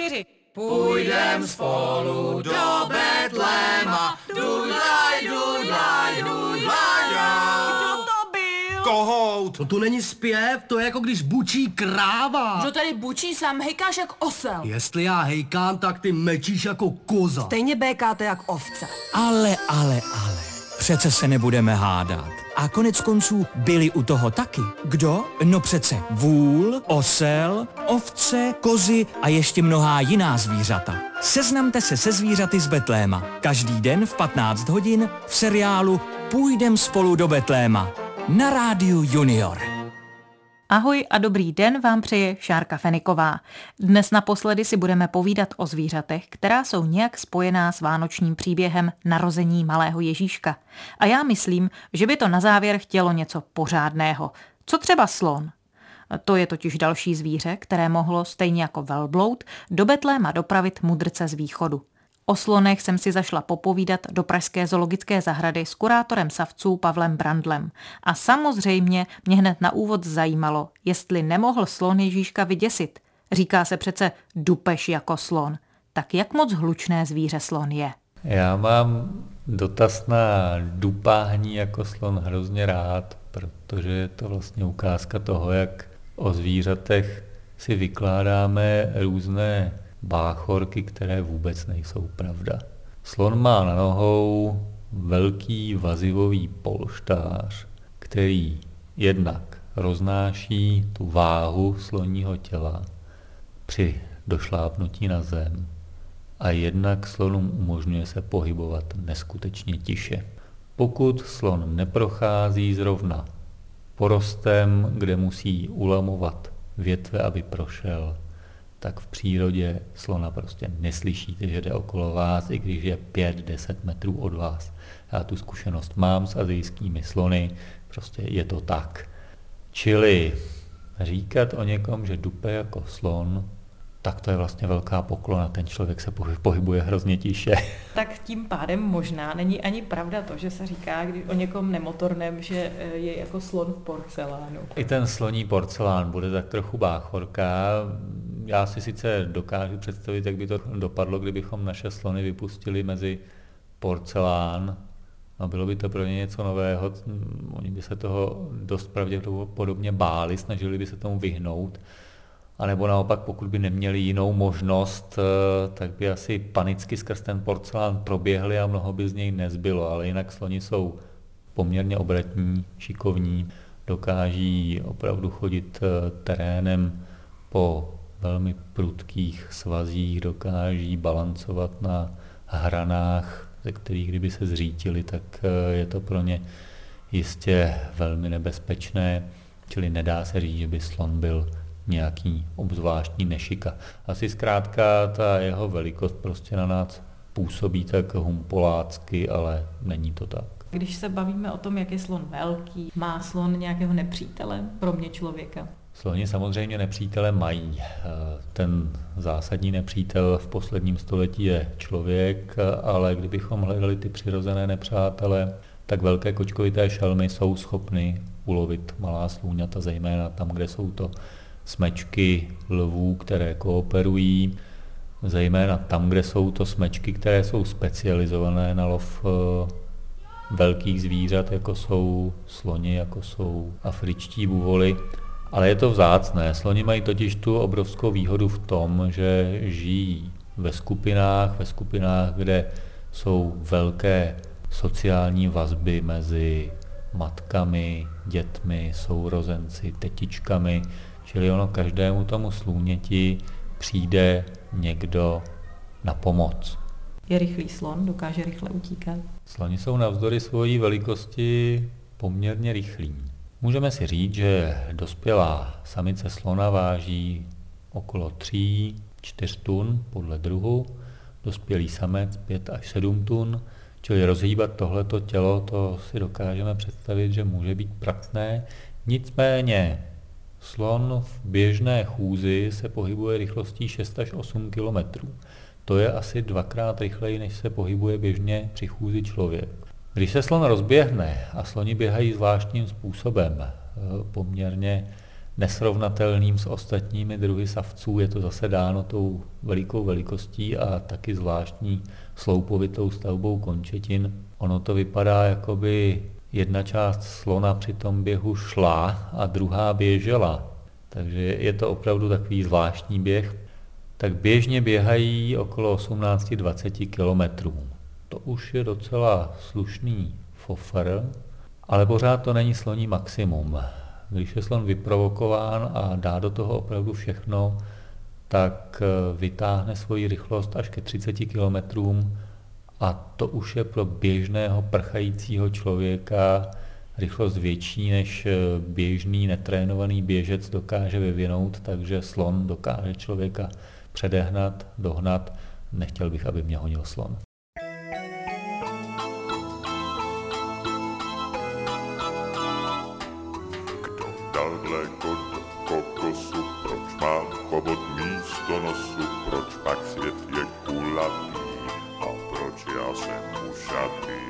4. Půjdem spolu do Betléma, dudlaj, dudlaj, dudlaj, Kdo to byl? Kohout! To není zpěv, to je jako když bučí kráva. Kdo tady bučí, sám hejkáš jak osel. Jestli já hejkám, tak ty mečíš jako koza. Stejně békáte jak ovce. Ale. Přece se nebudeme hádat. A konec konců byli u toho taky. Kdo? No přece vůl, osel, ovce, kozy a ještě mnohá jiná zvířata. Seznamte se se zvířaty z Betléma. Každý den v 15 hodin v seriálu Půjdem spolu do Betléma. Na rádiu Junior. Ahoj a dobrý den vám přeje Šárka Feniková. Dnes naposledy si budeme povídat o zvířatech, která jsou nějak spojená s vánočním příběhem narození malého Ježíška. A já myslím, že by to na závěr chtělo něco pořádného. Co třeba slon? To je totiž další zvíře, které mohlo, stejně jako velbloud, do Betléma dopravit mudrce z východu. O slonech jsem si zašla popovídat do pražské zoologické zahrady s kurátorem savců Pavlem Brandlem. A samozřejmě mě hned na úvod zajímalo, jestli nemohl slon Ježíška vyděsit. Říká se přece dupeš jako slon. Tak jak moc hlučné zvíře slon je? Já mám dotaz na dupání jako slon hrozně rád, protože je to vlastně ukázka toho, jak o zvířatech si vykládáme různé báchorky, které vůbec nejsou pravda. Slon má na nohou velký vazivový polštář, který jednak roznáší tu váhu sloního těla při došlápnutí na zem a jednak slonům umožňuje se pohybovat neskutečně tiše. Pokud slon neprochází zrovna porostem, kde musí ulamovat větve, aby prošel, tak v přírodě slona prostě neslyšíte, že jde okolo vás, i když je 5-10 metrů od vás. Já tu zkušenost mám s asijskými slony, prostě je to tak. Čili říkat o někom, že dupe jako slon, tak to je vlastně velká poklona, ten člověk se pohybuje hrozně tiše. Tak tím pádem možná není ani pravda to, že se říká když o někom nemotorném, že je jako slon v porcelánu. I ten sloní porcelán bude tak trochu báchorka. Já si sice dokážu představit, jak by to dopadlo, kdybychom naše slony vypustili mezi porcelán. No, bylo by to pro ně něco nového, oni by se toho dost pravděpodobně báli, snažili by se tomu vyhnout. A nebo naopak, pokud by neměli jinou možnost, tak by asi panicky skrz ten porcelán proběhli a mnoho by z něj nezbylo. Ale jinak sloni jsou poměrně obratní, šikovní, dokáží opravdu chodit terénem po velmi prudkých svazích, dokáží balancovat na hranách, ze kterých kdyby se zřítili, tak je to pro ně jistě velmi nebezpečné, čili nedá se říct, že by slon byl nějaký obzvláštní nešika. Asi zkrátka ta jeho velikost prostě na nás působí tak humpolácky, ale není to tak. Když se bavíme o tom, jak je slon velký, má slon nějakého nepřítele, kromě člověka? Sloni samozřejmě nepřítele mají. Ten zásadní nepřítel v posledním století je člověk, ale kdybychom hledali ty přirozené nepřátele, tak velké kočkovité šelmy jsou schopny ulovit malá slůňata, zejména tam, kde jsou to smečky lvů, které kooperují, zejména tam, kde jsou to smečky, které jsou specializované na lov velkých zvířat, jako jsou sloni, jako jsou afričtí buvoly. Ale je to vzácné. Sloni mají totiž tu obrovskou výhodu v tom, že žijí ve skupinách, kde jsou velké sociální vazby mezi matkami, dětmi, sourozenci, tetičkami, čili ono každému tomu slůněti přijde někdo na pomoc. Je rychlý slon, dokáže rychle utíkat? Sloni jsou navzdory svojí velikosti poměrně rychlí. Můžeme si říct, že dospělá samice slona váží okolo 3-4 tun podle druhu, dospělý samec 5 až 7 tun, čili rozhýbat tohleto tělo, to si dokážeme představit, že může být pracné. Nicméně slon v běžné chůzi se pohybuje rychlostí 6 až 8 km. To je asi 2krát rychleji, než se pohybuje běžně při chůzi člověk. Když se slon rozběhne, a sloni běhají zvláštním způsobem, poměrně nesrovnatelným s ostatními druhy savců. Je to zase dáno tou velikou velikostí a taky zvláštní sloupovitou stavbou končetin. Ono to vypadá, jako by jedna část slona při tom běhu šla a druhá běžela. Takže je to opravdu takový zvláštní běh. Tak běžně běhají okolo 18-20 kilometrů. To už je docela slušný fofr, ale pořád to není sloní maximum. Když je slon vyprovokován a dá do toho opravdu všechno, tak vytáhne svoji rychlost až ke 30 kilometrům a to už je pro běžného prchajícího člověka rychlost větší, než běžný netrénovaný běžec dokáže vyvinout, takže slon dokáže člověka předehnat, dohnat. Nechtěl bych, aby mě honil slon. Kdo dal mléko do kokosu, proč má chobot místo nosu, proč pak svět je kulatý a proč já jsem ušatý?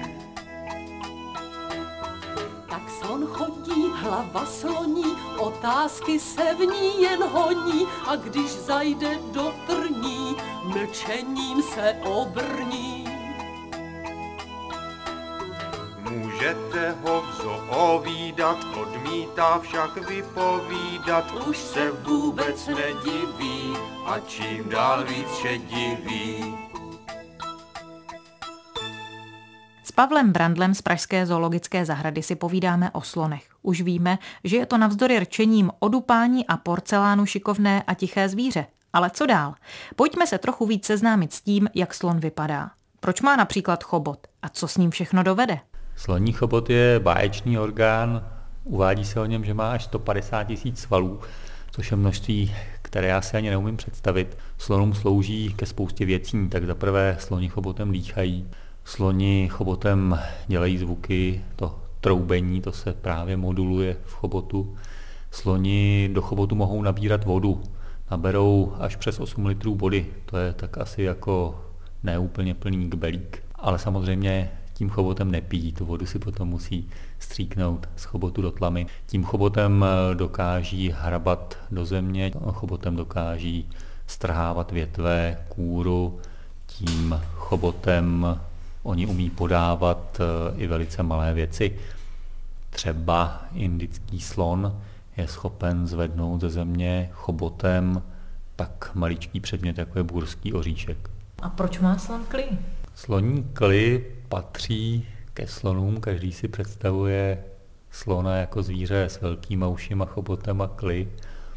Tak slon chodí, hlava sloní, otázky se v ní jen honí a když zajde do trní, mlčením se obrní. Můžete ho v zoo vídat, odmítá však vypovídat, už se vůbec nediví a čím dál víc šediví. S Pavlem Brandlem z Pražské zoologické zahrady si povídáme o slonech. Už víme, že je to navzdory rčením o dupání a porcelánu šikovné a tiché zvíře. Ale co dál? Pojďme se trochu víc seznámit s tím, jak slon vypadá. Proč má například chobot a co s ním všechno dovede? Sloní chobot je báječný orgán, uvádí se o něm, že má až 150 000 svalů, což je množství, které já si ani neumím představit. Slonům slouží ke spoustě věcí, tak zaprvé sloni chobotem dýchají, sloni chobotem dělají zvuky, to troubení, to se právě moduluje v chobotu. Sloni do chobotu mohou nabírat vodu, naberou až přes 8 litrů vody, to je tak asi jako neúplně plný kbelík, ale samozřejmě tím chobotem nepijí, tu vodu si potom musí stříknout z chobotu do tlamy. Tím chobotem dokáží hrabat do země, chobotem dokáží strhávat větve, kůru, tím chobotem oni umí podávat i velice malé věci. Třeba indický slon je schopen zvednout ze země chobotem tak maličký předmět, jako je burský oříšek. A proč má slon kly? Sloní kly patří ke slonům, každý si představuje slona jako zvíře s velkýma ušima, chobotem a kly.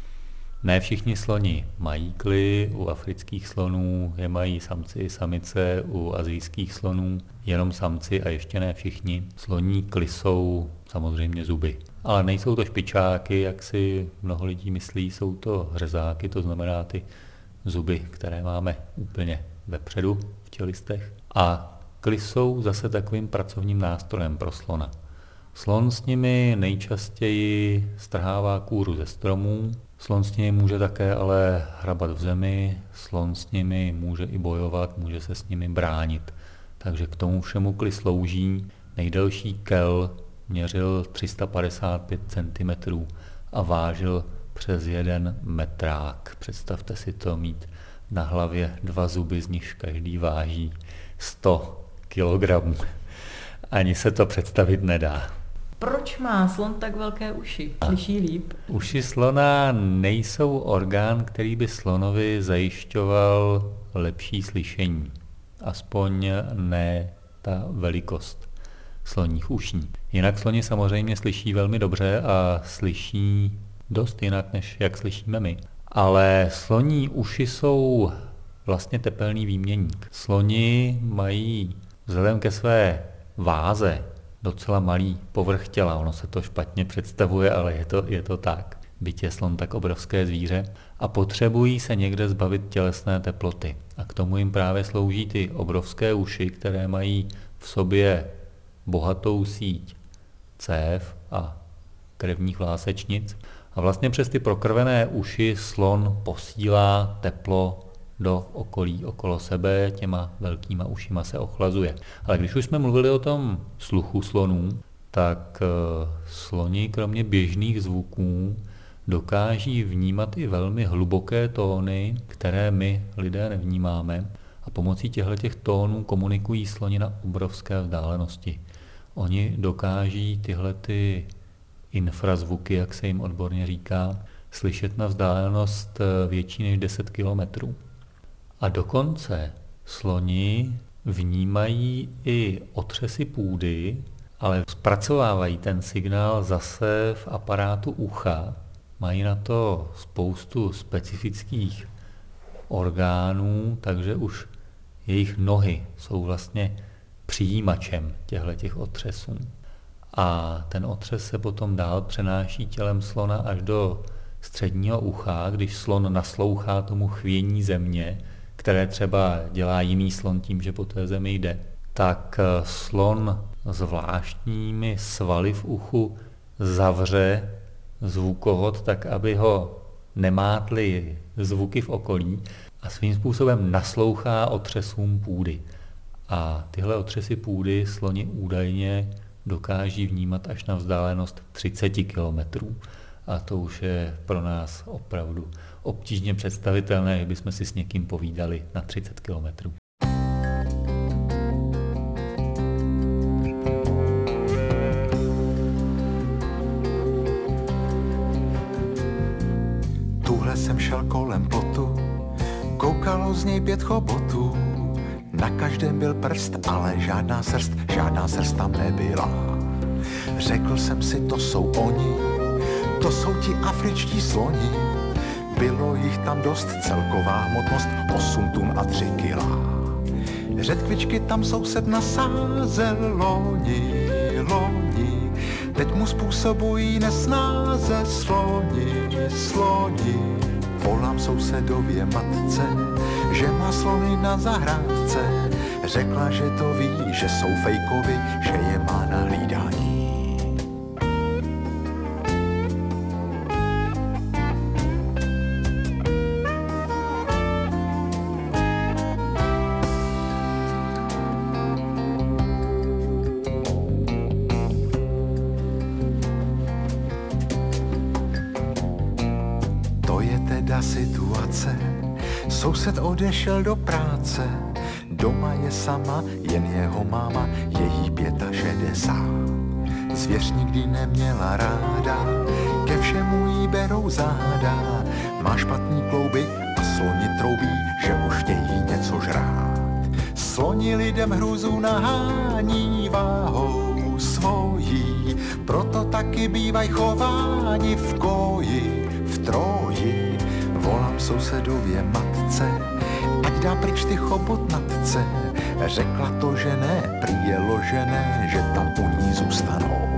Ne všichni sloni mají kly, u afrických slonů je mají samci i samice, u asijských slonů jenom samci a ještě ne všichni. Sloní kly jsou samozřejmě zuby, ale nejsou to špičáky, jak si mnoho lidí myslí, jsou to řezáky, to znamená ty zuby, které máme úplně vepředu v čelistech. A kly jsou zase takovým pracovním nástrojem pro slona. Slon s nimi nejčastěji strhává kůru ze stromů, slon s nimi může také ale hrabat v zemi, slon s nimi může i bojovat, může se s nimi bránit. Takže k tomu všemu kly slouží. Nejdelší kel měřil 355 cm a vážil přes 1 metrák. Představte si to, mít na hlavě 2 zuby, z nichž každý váží 100 kilogramů. Ani se to představit nedá. Proč má slon tak velké uši? Slyší líp? Uši slona nejsou orgán, který by slonovi zajišťoval lepší slyšení. Aspoň ne ta velikost sloních uší. Jinak sloni samozřejmě slyší velmi dobře a slyší dost jinak, než jak slyšíme my. Ale sloní uši jsou vlastně tepelný výměník. Sloni mají vzhledem ke své váze docela malý povrch těla. Ono se to špatně představuje, ale je to tak. Byť je slon tak obrovské zvíře a potřebují se někde zbavit tělesné teploty. A k tomu jim právě slouží ty obrovské uši, které mají v sobě bohatou síť cév a krevních vlásečnic. A vlastně přes ty prokrvené uši slon posílá teplo do okolí okolo sebe, těma velkýma ušima se ochlazuje. Ale když už jsme mluvili o tom sluchu slonů, tak sloni kromě běžných zvuků dokáží vnímat i velmi hluboké tóny, které my lidé nevnímáme, a pomocí těchto tónů komunikují sloni na obrovské vzdálenosti. Oni dokáží tyhle infrazvuky, jak se jim odborně říká, slyšet na vzdálenost větší než 10 kilometrů. A dokonce sloni vnímají i otřesy půdy, ale zpracovávají ten signál zase v aparátu ucha. Mají na to spoustu specifických orgánů, takže už jejich nohy jsou vlastně přijímačem těchto otřesů. A ten otřes se potom dál přenáší tělem slona až do středního ucha, když slon naslouchá tomu chvění země, které třeba dělá jiný slon tím, že po té zemi jde, tak slon zvláštními svaly v uchu zavře zvukovod tak, aby ho nemátly zvuky v okolí, a svým způsobem naslouchá otřesům půdy. A tyhle otřesy půdy sloni údajně dokáží vnímat až na vzdálenost 30 kilometrů. A to už je pro nás opravdu obtížně představitelné, kdybychom si s někým povídali na 30 kilometrů. Tuhle jsem šel kolem plotu, koukalo z něj 5 chobotů. Na každém byl prst, ale žádná srst tam nebyla. Řekl jsem si, to jsou oni, to jsou ti afričtí sloni. Bylo jich tam dost, celková hmotnost 8 tun a 3 kila. Řetkvičky tam soused nasázel loni. Teď mu způsobují nesnáze sloni. Volám sousedově matce, že má slony na zahrádce. Řekla, že to ví, že jsou fejkovi, že je má na hlídání. Situace. Soused odešel do práce, doma je sama, jen jeho máma, její 65. Zvěř nikdy neměla ráda, ke všemu jí berou záda. Má špatný klouby a sloni troubí, že už chtějí něco žrát. Sloni lidem hrůzu nahání váhou svojí, proto taky bývaj chováni v koji, v troji. Volám sousedově matce, ať dá pryč ty chobotnatce. Řekla to, že ne, prý je ložené, že tam u ní zůstanou.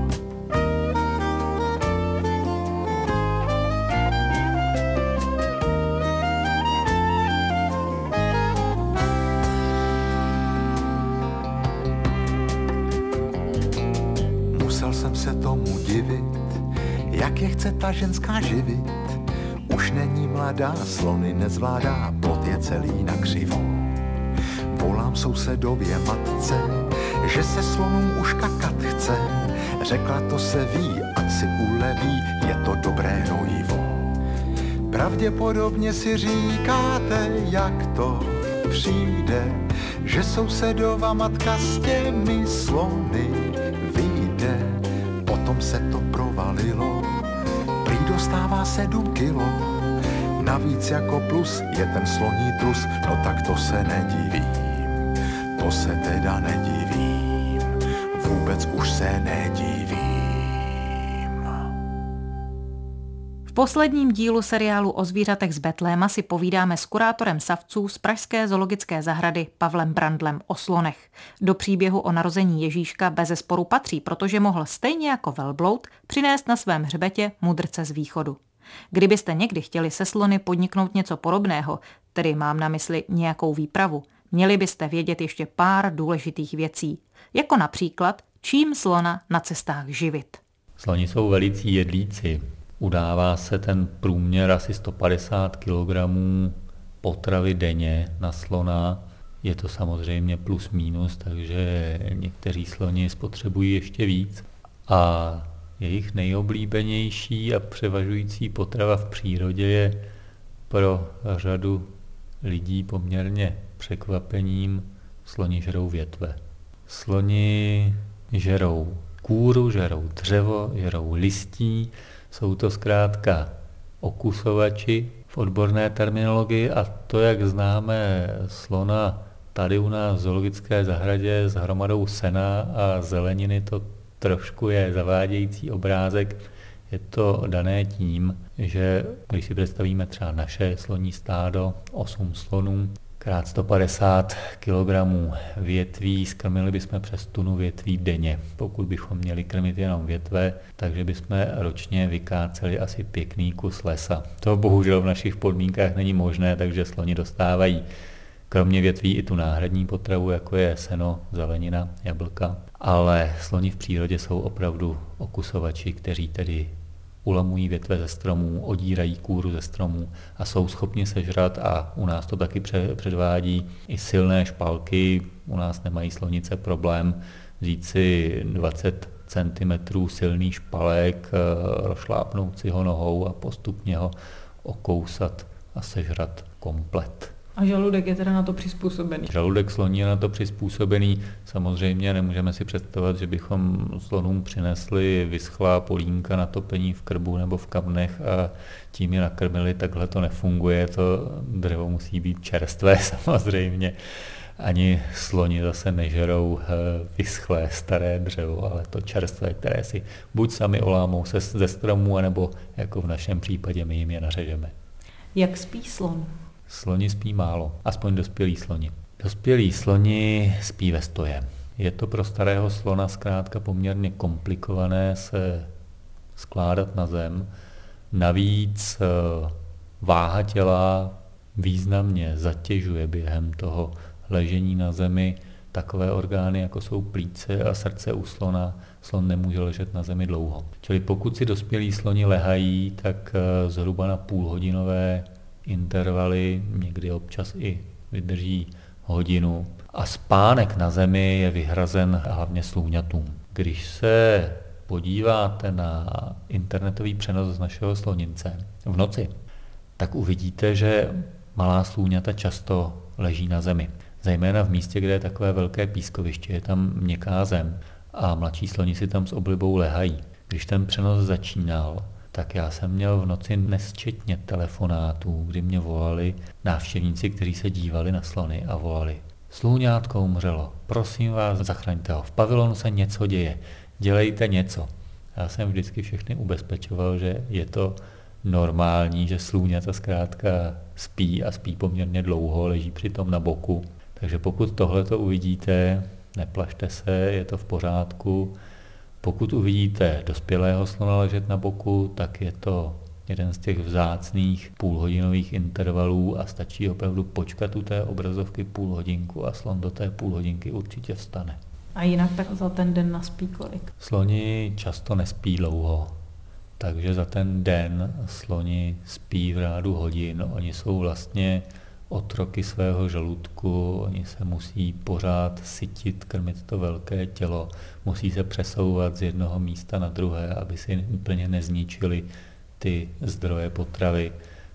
Musel jsem se tomu divit, jak je chce ta ženská živit. Už není mladá, slony nezvládá, plot je celý na křivo. Volám sousedově matce, že se slonům už kakat chce. Řekla, to se ví, ať si uleví, je to dobré hnojivo. Pravděpodobně si říkáte, jak to přijde, že sousedova matka s těmi slony vyjde. Potom se to provalilo, dostává 7 kilo, navíc jako plus je ten sloní trus, no tak to se nedivím, to se teda nedivím, vůbec už se nedivím. V posledním dílu seriálu o zvířatech z Betléma si povídáme s kurátorem savců z pražské zoologické zahrady Pavlem Brandlem o slonech. Do příběhu o narození Ježíška bezesporu patří, protože mohl stejně jako velbloud přinést na svém hřbetě mudrce z východu. Kdybyste někdy chtěli se slony podniknout něco podobného, tedy mám na mysli nějakou výpravu, měli byste vědět ještě pár důležitých věcí, jako například, čím slona na cestách živit. Sloni jsou velicí jedlíci. Udává se ten průměr asi 150 kg potravy denně na slona. Je to samozřejmě plus minus, takže někteří sloni spotřebují ještě víc. A Jejich nejoblíbenější a převažující potrava v přírodě je pro řadu lidí poměrně překvapením: sloni žerou větve. Sloni žerou kůru, žerou dřevo, žerou listí, jsou to zkrátka okusovači v odborné terminologii, a to, jak známe slona tady u nás v zoologické zahradě s hromadou sena a zeleniny, to trošku je zavádějící obrázek. Je to dané tím, že když si představíme třeba naše sloní stádo, 8 slonů, krát 150 kg větví, skrmili bychom přes tunu větví denně. Pokud bychom měli krmit jenom větve, takže bychom ročně vykáceli asi pěkný kus lesa. To bohužel v našich podmínkách není možné, takže sloni dostávají kromě větví i tu náhradní potravu, jako je seno, zelenina, jablka. Ale sloni v přírodě jsou opravdu okusovači, kteří tedy ulamují větve ze stromů, odírají kůru ze stromů a jsou schopni sežrat, a u nás to taky předvádí, i silné špalky. U nás nemají slonice problém vzít si 20 cm silný špalek, rozšlápnout si ho nohou a postupně ho okousat a sežrat komplet. A žaludek je teda na to přizpůsobený? Žaludek sloní je na to přizpůsobený. Samozřejmě nemůžeme si představovat, že bychom slonům přinesli vyschlá polínka na topení v krbu nebo v kamnech a tím je nakrmili. Takhle to nefunguje, to dřevo musí být čerstvé samozřejmě. Ani sloni zase nežerou vyschlé staré dřevo, ale to čerstvé, které si buď sami olámou ze stromů, anebo jako v našem případě my jim je nařežeme. Jak spí slon? Sloni spí málo, aspoň dospělí sloni. Dospělí sloni spí ve stoje. Je to pro starého slona zkrátka poměrně komplikované se skládat na zem. Navíc váha těla významně zatěžuje během toho ležení na zemi takové orgány, jako jsou plíce a srdce u slona. Slon nemůže ležet na zemi dlouho. Čili pokud si dospělí sloni lehají, tak zhruba na půlhodinové intervaly, někdy občas i vydrží hodinu. A spánek na zemi je vyhrazen hlavně slůňatům. Když se podíváte na internetový přenos z našeho slonince v noci, tak uvidíte, že malá slůňata často leží na zemi. Zejména v místě, kde je takové velké pískoviště, je tam měkká zem a mladší sloni si tam s oblibou lehají. Když ten přenos začínal, tak já jsem měl v noci nesčetně telefonátů, kdy mě volali návštěvníci, kteří se dívali na slony a volali: slůňátko umřelo, prosím vás, zachraňte ho, v pavilonu se něco děje, dělejte něco. Já jsem vždycky všechny ubezpečoval, že je to normální, že slůňata zkrátka spí a spí poměrně dlouho, leží přitom na boku. Takže pokud tohleto uvidíte, neplašte se, je to v pořádku. Pokud uvidíte dospělého slona ležet na boku, tak je to jeden z těch vzácných půlhodinových intervalů a stačí opravdu počkat u té obrazovky půl hodinku a slon do té půl hodinky určitě vstane. A jinak tak za ten den naspí kolik? Sloni často nespí dlouho, takže za ten den sloni spí v řádu hodin. Oni jsou vlastně otroky svého žaludku, oni se musí pořád sytit, krmit to velké tělo, musí se přesouvat z jednoho místa na druhé, aby si úplně nezničili ty zdroje potravy.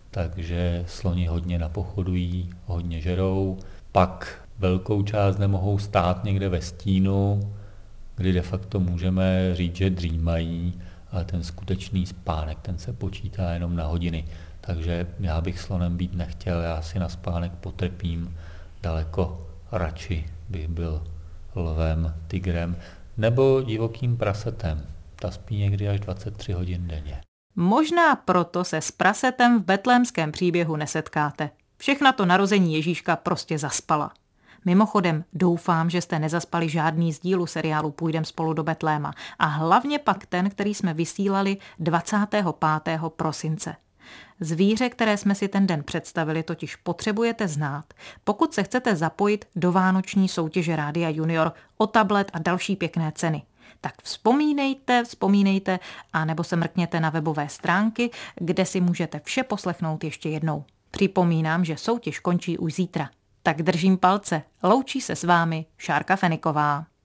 Takže sloni hodně napochodují, hodně žerou, pak velkou část nemohou stát někde ve stínu, kdy de facto můžeme říct, že dřímají, ale ten skutečný spánek, ten se počítá jenom na hodiny. Takže já bych slonem být nechtěl, já si na spánek potrpím, daleko radši bych byl lvem, tigrem nebo divokým prasetem. Ta spí někdy až 23 hodin denně. Možná proto se s prasetem v betlémském příběhu nesetkáte. Všechna to narození Ježíška prostě zaspala. Mimochodem, doufám, že jste nezaspali žádný z dílů seriálu Půjdem spolu do Betléma a hlavně pak ten, který jsme vysílali 25. prosince. Zvíře, které jsme si ten den představili, totiž potřebujete znát, pokud se chcete zapojit do vánoční soutěže Rádia Junior o tablet a další pěkné ceny. Tak vzpomínejte a nebo se mrkněte na webové stránky, kde si můžete vše poslechnout ještě jednou. Připomínám, že soutěž končí už zítra. Tak držím palce, loučí se s vámi Šárka Feniková.